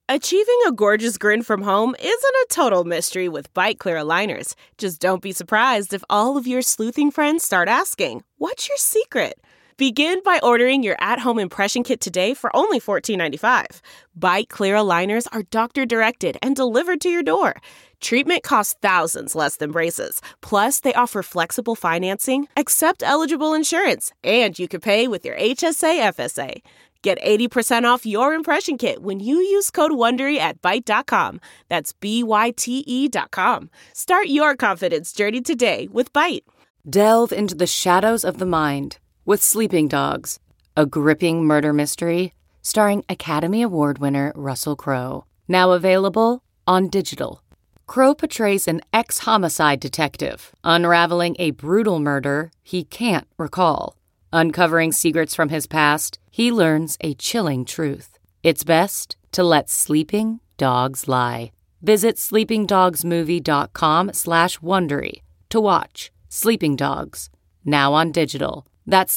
Achieving a gorgeous grin from home isn't a total mystery with Byte Clear aligners. Just don't be surprised if all of your sleuthing friends start asking, "What's your secret?" Begin by ordering your at-home impression kit today for only $14.95. Byte Clear aligners are doctor-directed and delivered to your door. Treatment costs thousands less than braces. Plus, they offer flexible financing, accept eligible insurance, and you can pay with your HSA FSA. Get 80% off your impression kit when you use code WONDERY at Byte.com. That's BYTE.com. Start your confidence journey today with Byte. Delve into the shadows of the mind with Sleeping Dogs, a gripping murder mystery starring Academy Award winner Russell Crowe. Now available on digital. Crowe portrays an ex-homicide detective unraveling a brutal murder he can't recall. Uncovering secrets from his past, he learns a chilling truth. It's best to let sleeping dogs lie. Visit sleepingdogsmovie.com/Wondery to watch Sleeping Dogs, now on digital. That's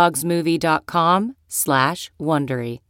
sleepingdogsmovie.com/Wondery.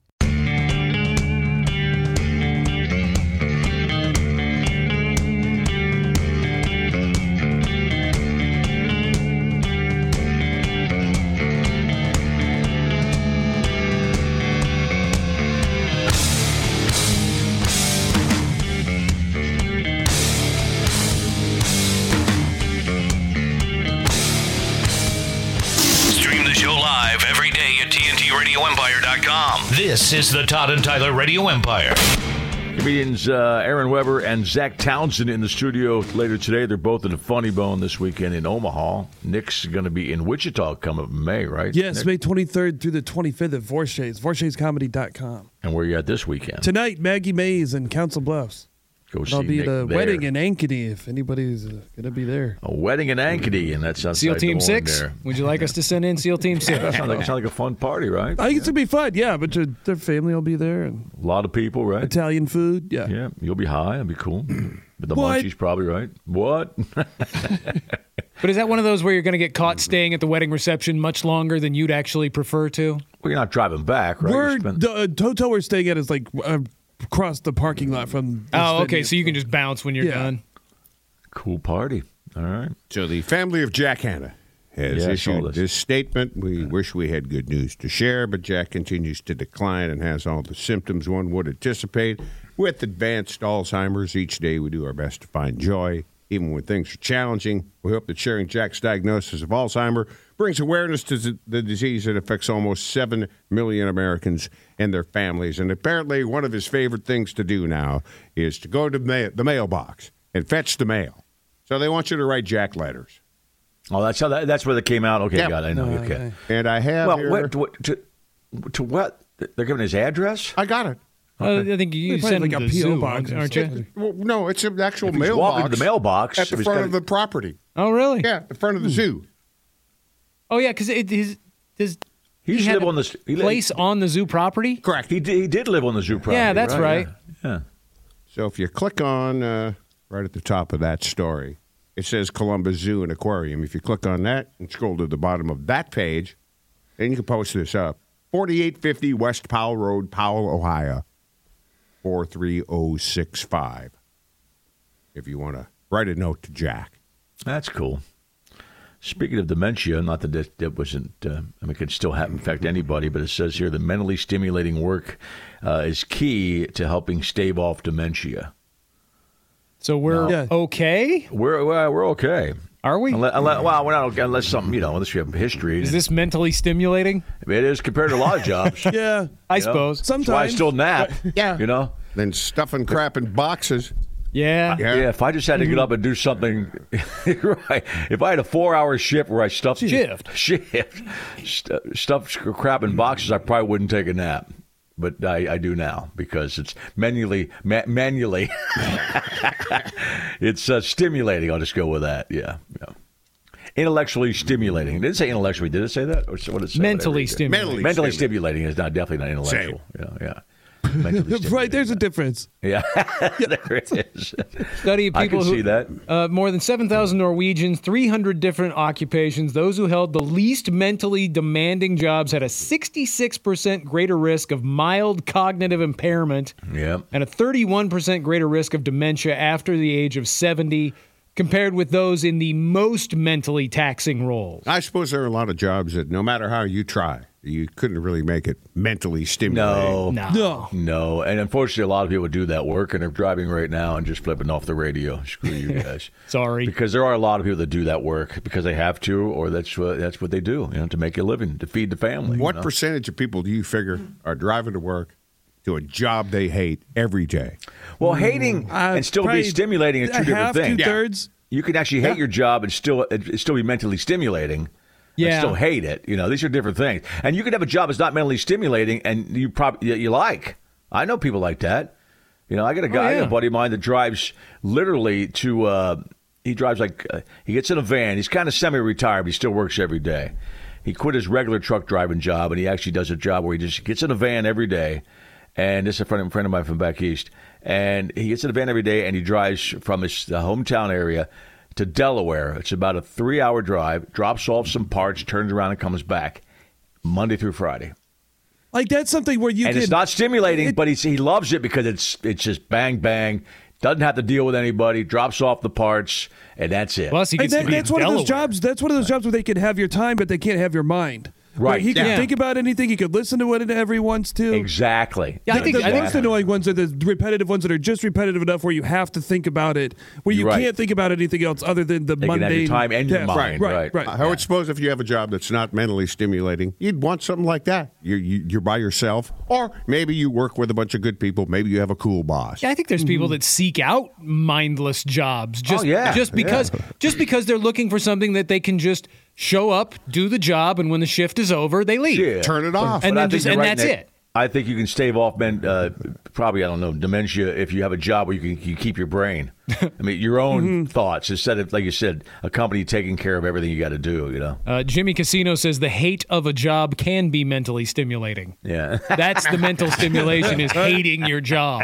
TNTRadioEmpire.com. This is the Todd and Tyler Radio Empire. Comedians Aaron Weber and Zach Townsend in the studio later today. They're both in the Funny Bone this weekend in Omaha. Nick's going to be in Wichita coming up in May, right? Yes, Nick? May 23rd through the 25th at Vorshay's, vorshay'scomedy.com. And where are you at this weekend? Tonight, Maggie Mays in Council Bluffs. Go see I'll be Nick at a there. wedding in Ankeny if anybody's going to be there. A wedding in Ankeny, and that's outside SEAL Team Des Moines 6? there. Would you like us to send in SEAL Team 6? That sounds like a fun party, right? I think it's going to be fun, yeah, but their family will be there. And A lot of people, right? Italian food, yeah. Yeah, you'll be high. That'd be cool. But the What? munchies probably, right? What? But is that one of those where you're going to get caught staying at the wedding reception much longer than you'd actually prefer to? Well, you're not driving back, right? The hotel we're staying at is like across the parking lot from this Oh, okay, venue. so you can just bounce when you're Yeah. done. Cool party. All right. So the family of Jack Hanna has Yeah, I saw issued this statement. We wish we had good news to share, but Jack continues to decline and has all the symptoms one would anticipate. With advanced Alzheimer's, each day we do our best to find joy, even when things are challenging. We hope that sharing Jack's diagnosis of Alzheimer's brings awareness to the disease that affects almost 7 million Americans and their families. And apparently one of his favorite things to do now is to go to the mailbox and fetch the mail. So they want you to write Jack letters. Oh, that's where they came out. Okay, Yep. got it. I know. Okay. And I have Well, here... to what? They're giving his address? I got it. I think you Probably send like them a to the P.O. zoo, box or aren't you? something. Well, no, it's an actual If he's mailbox. walking to the mailbox, at if the he's front got of the property. Oh, really? Yeah, the front of the zoo. Oh, yeah, because He he used to had live a on the place on the zoo property? Correct. He did live on the zoo property. Yeah, that's right. Yeah. So if you click on right at the top of that story, it says Columbus Zoo and Aquarium. If you click on that and scroll to the bottom of that page, then you can post this up. 4850 West Powell Road, Powell, Ohio, 43065. If you want to write a note to Jack. That's cool. Speaking of dementia, not that that wasn't, it could still affect anybody, but it says here that mentally stimulating work is key to helping stave off dementia. So we're okay? We're okay. Are we? We're not okay unless something, unless you have history. Is this mentally stimulating? It is compared to a lot of jobs. Yeah. I suppose. Sometimes. That's why I still nap. Yeah. Then stuffing crap in boxes. Yeah. Yeah, if I just had to get up and do something, right? If I had a 4-hour shift where I stuffed stuffed crap in boxes, I probably wouldn't take a nap. But I do now because it's manually. It's stimulating. I'll just go with that. Yeah. Intellectually stimulating. It didn't say intellectually. Did it say that? Or what did it say? Mentally stimulating. Mentally stimulating is definitely not intellectual. Yeah. mentally stimulating. Right, there's a difference. Yeah, there it is. Study of I people can who see that. More than 7,000 Norwegians, 300 different occupations. Those who held the least mentally demanding jobs had a 66% greater risk of mild cognitive impairment Yep. and a 31% greater risk of dementia after the age of 70, compared with those in the most mentally taxing roles. I suppose there are a lot of jobs that no matter how you try, you couldn't really make it mentally stimulating. No. And unfortunately, a lot of people do that work and are driving right now and just flipping off the radio. Screw you guys. Sorry. Because there are a lot of people that do that work because they have to, or that's what they do, to make a living, to feed the family. What percentage of people do you figure are driving to work to a job they hate every day? Well, hating and still be stimulating are two different things. 2/3. You can actually hate your job and still be mentally stimulating. Yeah. And still hate it. These are different things. And you can have a job that's not mentally stimulating and you like. I know people like that. I got a guy, I got a buddy of mine that drives literally to. He drives he gets in a van. He's kind of semi-retired, but he still works every day. He quit his regular truck driving job, and he actually does a job where he just gets in a van every day. And this is a friend of mine from back east. And he gets in a van every day, and he drives from his hometown area to Delaware. It's about a 3-hour drive, drops off some parts, turns around, and comes back Monday through Friday. That's something where you and can... it's not stimulating, but he loves it because it's just bang, bang. Doesn't have to deal with anybody, drops off the parts, and that's it. Plus, he gets to be that's in one of those Delaware. jobs. That's one of those jobs where they can have your time, but they can't have your mind. Right. He can Yeah. think about anything. He could listen to whatever he wants to. Exactly. Yeah, I think the most annoying ones are the repetitive ones that are just repetitive enough where you have to think about it, where you Right. can't think about anything else other than the They can mundane have your time and your tasks. mind, right. I would suppose if you have a job that's not mentally stimulating, you'd want something like that. You're by yourself, or maybe you work with a bunch of good people. Maybe you have a cool boss. Yeah, I think there's people that seek out mindless jobs just because they're looking for something that they can just show up, do the job, and when the shift is over, they leave. Yeah. Turn it off. And But I then think just you're and right, that's Nick. it. I think you can stave off probably, dementia if you have a job where you can keep your brain. I mean, your own thoughts instead of, like you said, a company taking care of everything you got to do, Jimmy Casino says the hate of a job can be mentally stimulating. Yeah. That's the mental stimulation is hating your job.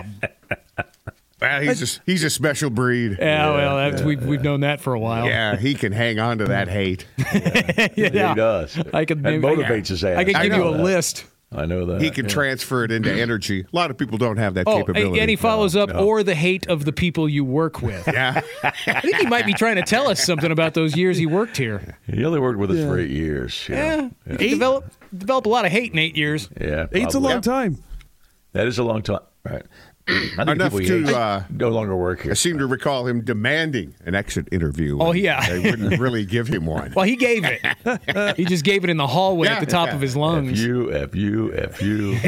Well, he's a special breed. Yeah, well, we've known that for a while. Yeah, he can hang on to that hate. Yeah. He does. I could That motivates his ass. I could give you a know that. list. I know that. He can transfer it into energy. A lot of people don't have that capability. And he follows up, or the hate of the people you work with. Yeah. I think he might be trying to tell us something about those years he worked here. He only worked with us for 8 years. Yeah. You can develop a lot of hate in 8 years. Yeah. 8's a long time. That is a long time. Right. I think Enough people to no longer work here. I seem to recall him demanding an exit interview. Oh, yeah. They wouldn't really give him one. Well, he gave it. He just gave it in the hallway at the top of his lungs. F you.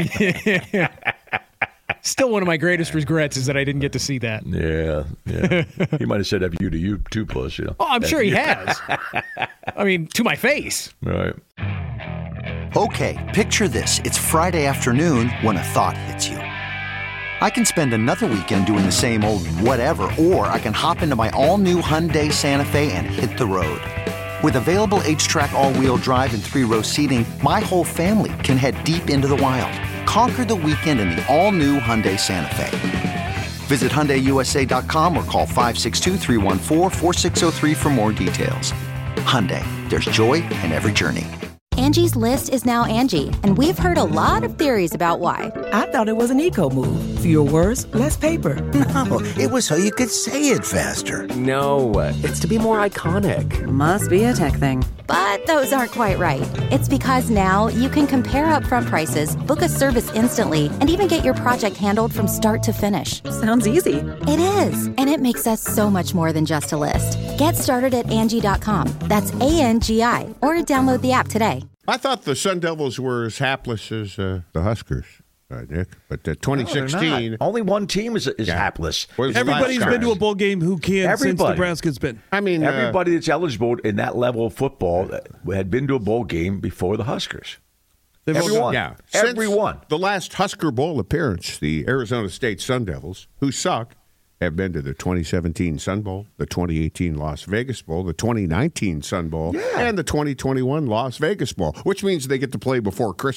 Still one of my greatest regrets is that I didn't get to see that. Yeah. He might have said F you to you too, puss. Oh, I'm sure he has. I mean, to my face. Right. Okay, picture this. It's Friday afternoon when a thought hits you. I can spend another weekend doing the same old whatever, or I can hop into my all-new Hyundai Santa Fe and hit the road. With available H-Track all-wheel drive and 3-row seating, my whole family can head deep into the wild. Conquer the weekend in the all-new Hyundai Santa Fe. Visit HyundaiUSA.com or call 562-314-4603 for more details. Hyundai, there's joy in every journey. Angie's List is now Angie, and we've heard a lot of theories about why. I thought it was an eco move. Fewer words, less paper. No, it was so you could say it faster. No, it's to be more iconic. Must be a tech thing. But those aren't quite right. It's because now you can compare upfront prices, book a service instantly, and even get your project handled from start to finish. Sounds easy. It is, and it makes us so much more than just a list. Get started at Angie.com. That's ANGI, or download the app today. I thought the Sun Devils were as hapless as the Huskers, Nick. But 2016... No, only one team is hapless. Everybody's been to a bowl game who can since Nebraska's been. I mean, everybody that's eligible in that level of football had been to a bowl game before the Huskers. Everyone. Yeah. Everyone. Since the last Husker Bowl appearance, the Arizona State Sun Devils, who suck, have been to the 2017 Sun Bowl, the 2018 Las Vegas Bowl, the 2019 Sun Bowl, and the 2021 Las Vegas Bowl, which means they get to play before Christmas.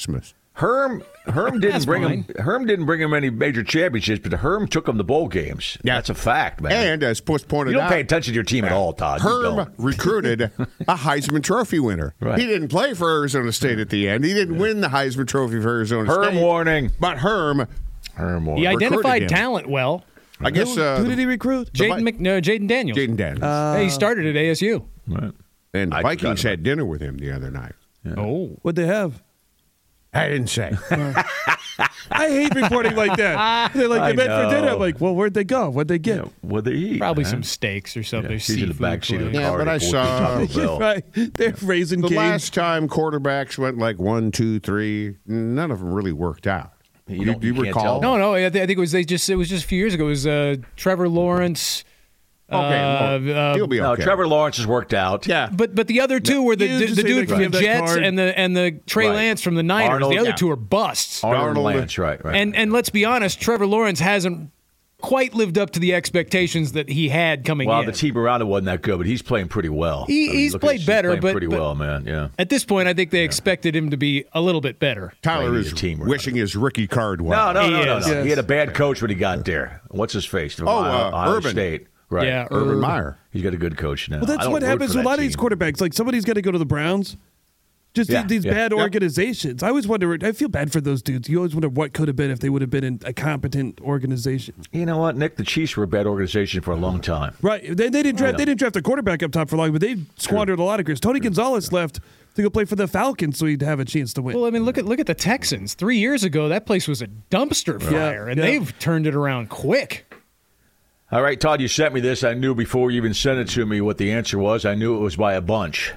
Herm didn't bring him. Herm didn't bring him any major championships, but Herm took him to bowl games. Yeah. That's a fact, man. And as Puss pointed out, you don't pay attention to your team at all, Todd. Herm recruited a Heisman Trophy winner. Right. He didn't play for Arizona State at the end. He didn't win the Heisman Trophy for Arizona State. Herm warning. But Herm warning. He identified talent well. I guess. Who did he recruit? Jaden Daniels. Jaden Daniels. He started at ASU. Right. And the Vikings had dinner with him the other night. Yeah. Oh. What'd they have? I didn't say. I hate reporting like that. They're like, they met for dinner. I'm like, well, where'd they go? What'd they get? Yeah, what'd they eat? Probably some steaks or something. He's in the back seat of the Yeah, car. but I saw. Right. They're raising The kids. last time quarterbacks went like 1, 2, 3, none of them really worked out. You recall? No. I think it was just a few years ago. It was Trevor Lawrence. Okay, he'll be okay. No, Trevor Lawrence has worked out. Yeah, but the other two were the dude from the Jets and the Trey Lance from the Niners. Arnold, the other two are busts. Arnold Lance, right. And let's be honest, Trevor Lawrence hasn't quite lived up to the expectations that he had coming in. Well, the team around him wasn't that good, but he's playing pretty well. He's played better, he's playing pretty well, man. Yeah. At this point, I think they expected him to be a little bit better. Tyler is wishing his rookie card well. No. He had a bad coach when he got there. What's his face? Ohio Urban State. Right. Yeah, Urban Meyer. He's got a good coach now. Well, that's what happens with a lot of these quarterbacks. Like, somebody's got to go to the Browns. These bad organizations. I always wonder, I feel bad for those dudes. You always wonder what could have been if they would have been in a competent organization. You know what, Nick? The Chiefs were a bad organization for a long time. Right. They didn't draft a quarterback up top for long, but they squandered a lot of grace. Tony Gonzalez left to go play for the Falcons so he'd have a chance to win. Well, I mean, look at the Texans. 3 years ago, that place was a dumpster fire, and they've turned it around quick. All right, Todd, you sent me this. I knew before you even sent it to me what the answer was. I knew it was by a bunch.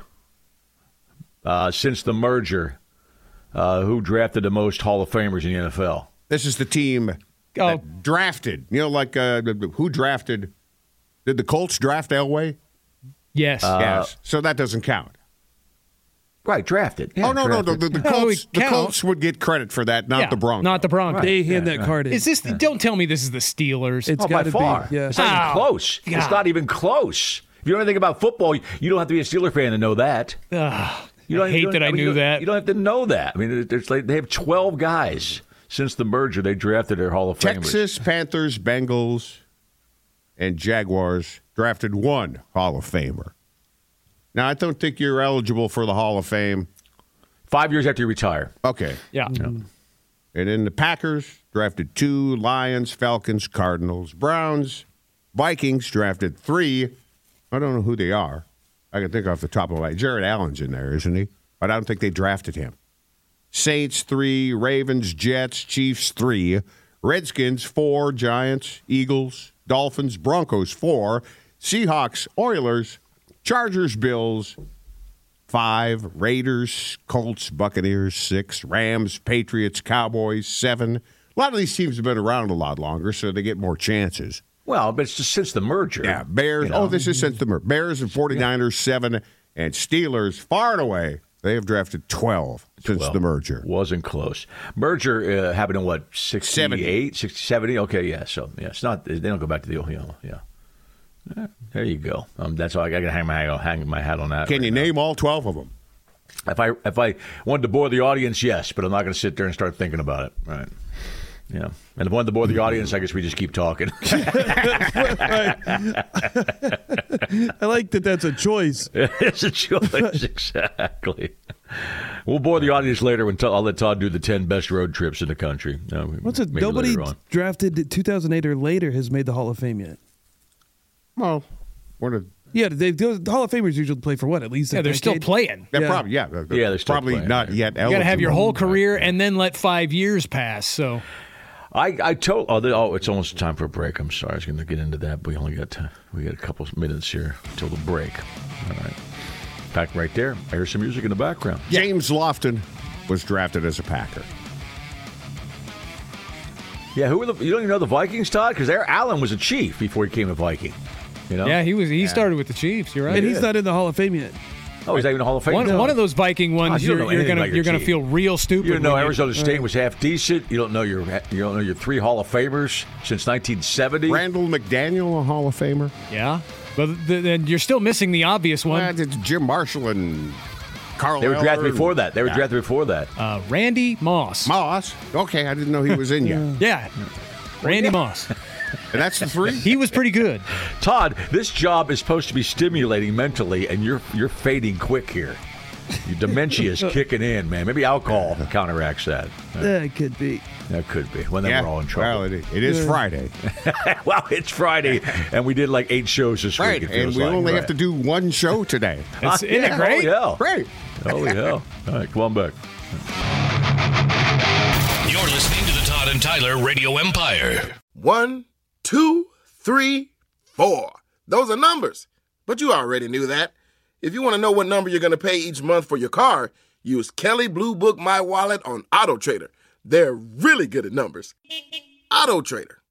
Since the merger, who drafted the most Hall of Famers in the NFL? This is the team that drafted. You know, like who drafted? Did the Colts draft Elway? Yes. Yes. So that doesn't count. Right, drafted. Yeah, no. The Colts would get credit for that, not the Broncos. Not the Broncos. They hand that card in. Is this? Don't tell me this is the Steelers. It's by far. Be. Yeah. It's not even close. God. It's not even close. If you know anything about football, you don't have to be a Steeler fan to know that. I hate that I knew that. You don't have to know that. I mean, they have 12 guys since the merger. They drafted their Hall of Famers. Texas, Panthers, Bengals, and Jaguars drafted one Hall of Famer. Now, I don't think you're eligible for the Hall of Fame. 5 years after you retire. Okay. Yeah. And then the Packers drafted 2, Lions, Falcons, Cardinals, Browns, Vikings drafted 3. I don't know who they are. I can think off the top of my head. Jared Allen's in there, isn't he? But I don't think they drafted him. Saints 3, Ravens, Jets, Chiefs 3, Redskins 4, Giants, Eagles, Dolphins, Broncos 4, Seahawks, Oilers, Chargers, Bills, 5, Raiders, Colts, Buccaneers, 6, Rams, Patriots, Cowboys, 7. A lot of these teams have been around a lot longer, so they get more chances. Well, but it's just since the merger. Yeah, Bears. This is since the merger. Bears and 49ers, 7, and Steelers, far and away, they have drafted 12 since the merger. Wasn't close. Merger happened in what, 68, 70? Okay, yeah. So, yeah, it's not, they don't go back to the old, yeah. There you go. That's all I got to hang my hat on that. Can you name all 12 of them? If I wanted to bore the audience, yes, but I'm not going to sit there and start thinking about it. Right. Yeah. And if I wanted to bore the audience, I guess we just keep talking. I like that that's a choice. It's a choice, exactly. We'll bore the audience later when I'll let Todd do the 10 best road trips in the country. Nobody drafted 2008 or later has made the Hall of Fame yet. Well, the Hall of Famers usually play for what? At least they're still playing. They're probably they're still probably playing, not yet eligible. You got to have your whole career and then let 5 years pass. So, it's almost time for a break. I'm sorry, I was going to get into that, but we got a couple minutes here until the break. All right, back right there. I hear some music in the background. James Lofton was drafted as a Packer. Yeah, you don't even know the Vikings, Todd, because Allen was a Chief before he became a Viking. You know? Yeah, he started with the Chiefs. You're right, and he's not in the Hall of Fame yet. Oh, he's not even in the Hall of Fame. One of those Viking ones, you're gonna feel real stupid. You don't know Arizona State was half decent. You don't know your 3 Hall of Famers since 1970. Randall McDaniel, a Hall of Famer. Yeah, but then you're still missing the obvious one. It's Jim Marshall and Carl They were drafted Eller. before that. They were drafted before that. Randy Moss. Moss. Okay, I didn't know he was in yet. Yeah. Randy Moss. And that's the three? He was pretty good. Todd, this job is supposed to be stimulating mentally, and you're fading quick here. Your dementia is kicking in, man. Maybe alcohol counteracts that. That could be. That could be. When we're all in trouble. Well, it is Friday. Well, it's Friday, and we did like 8 shows this week. It and feels we like. only have to do one show today. Isn't it great? Oh, yeah. Great. Holy hell. All right, come on back. You're listening to the Todd and Tyler Radio Empire. 1, 2, 3, 4. Those are numbers. But you already knew that. If you want to know what number you're going to pay each month for your car, use Kelley Blue Book My Wallet on AutoTrader. They're really good at numbers. AutoTrader.